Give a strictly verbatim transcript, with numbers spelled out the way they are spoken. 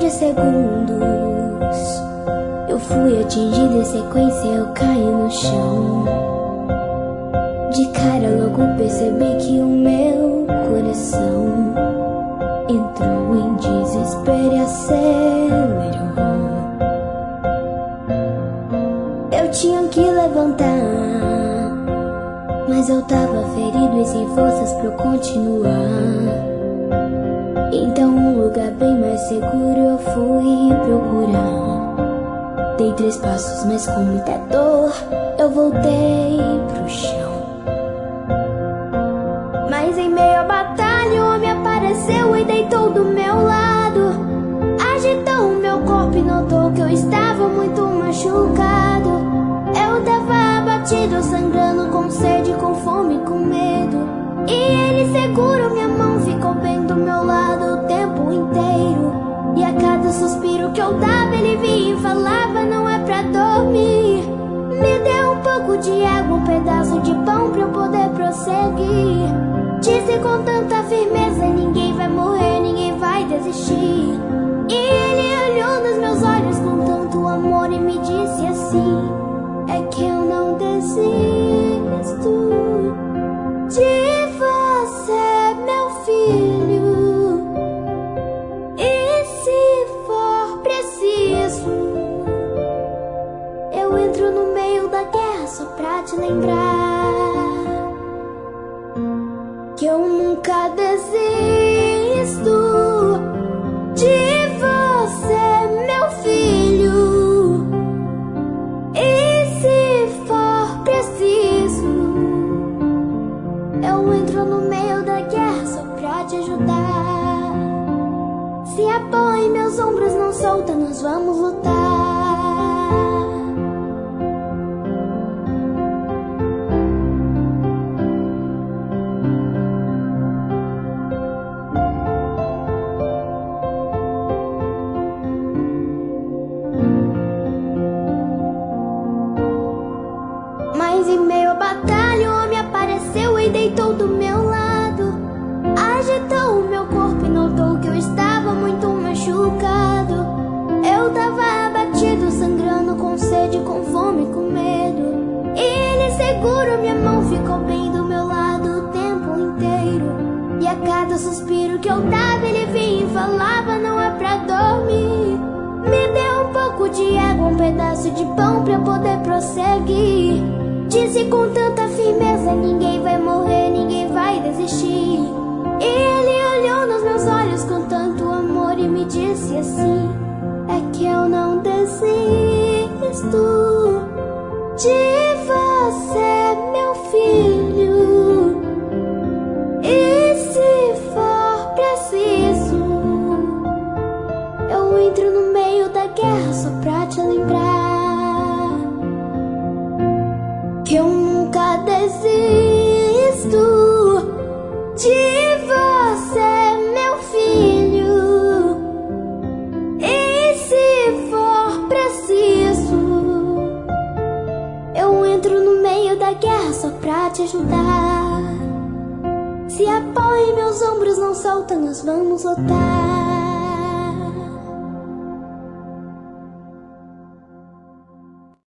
de segundos eu fui atingida, em sequência eu caí no chão. De cara logo percebi que o meu coração entrou em desespero e acelerou. Eu tinha que levantar, mas eu tava ferido e sem forças pra eu continuar. Então um lugar bem mais seguro eu fui procurar. Dei três passos, mas com muita dor eu voltei pro chão. Mas em meio à batalha um homem apareceu e deitou do meu lado. Agitou o meu corpo e notou que eu estava muito machucado. Eu tava abatido, sangrando, com sede, com fome, com medo. E ele segurou minha mão, ficou bem do meu lado o tempo inteiro. E a cada suspiro que eu dava ele vinha e falava: não é pra dormir. Me deu um pouco de água, um pedaço de pão pra eu poder prosseguir. Disse com tanta firmeza: ninguém vai morrer, ninguém vai desistir. E ele olhou nos meus olhos com tanto amor e me disse assim: é que eu não desisto de você, meu filho. E se for preciso, eu entro no meio da guerra só pra te lembrar que eu nunca desisto de você, meu filho. E se for preciso, eu entro no meio da guerra só pra te ajudar. Se apoia em meus ombros, não solta, nós vamos lutar. Mas em meio à batalha um homem apareceu e deitou do meu lado. Agitou o meu corpo e notou que eu estava muito machucado. Eu tava abatido, sangrando, com sede, com fome, com medo. E ele segurou minha mão, ficou bem do meu lado o tempo inteiro. E a cada suspiro que eu dava ele vinha e falava: não é pra dormir. Me deu um pouco de água, um pedaço de pão pra eu poder prosseguir. Disse com tanta firmeza: ninguém vai morrer, ninguém vai desistir. E ele olhou nos meus olhos com tanto amor e me disse assim: é que eu não desisto de você, meu filho. E se for preciso, eu entro no meio da guerra só pra te lembrar que eu nunca desisto de você, meu filho. E se for preciso, eu entro no meio da guerra só pra te ajudar. Se apoia em meus ombros, não solta, nós vamos lutar.